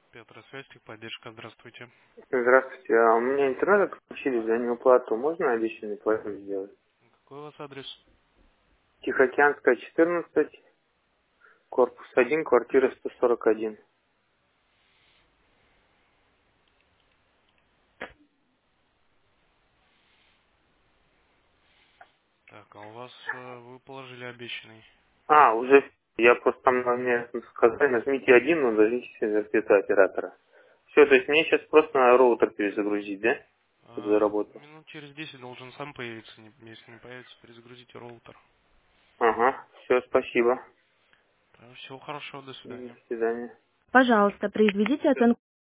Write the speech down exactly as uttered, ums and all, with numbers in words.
Петр, связь, техподдержка, здравствуйте. Здравствуйте. А у меня интернет отключили за неуплату. Можно обещанный платеж сделать? Какой у вас адрес? Тихоокеанская, четырнадцать, корпус один, квартира сто сорок один. Так, а у вас э, вы положили обещанный. А, уже я просто там на мне сказали, нажмите один, но дождитесь ответа оператора. Все, то есть мне сейчас просто на роутер перезагрузить, да? Чтобы А, заработал. минут через десять должен сам появиться. Не- Если не появится, перезагрузите роутер. Ага, все, спасибо. Всего хорошего, до До свидания. свидания. Пожалуйста, произведите оценку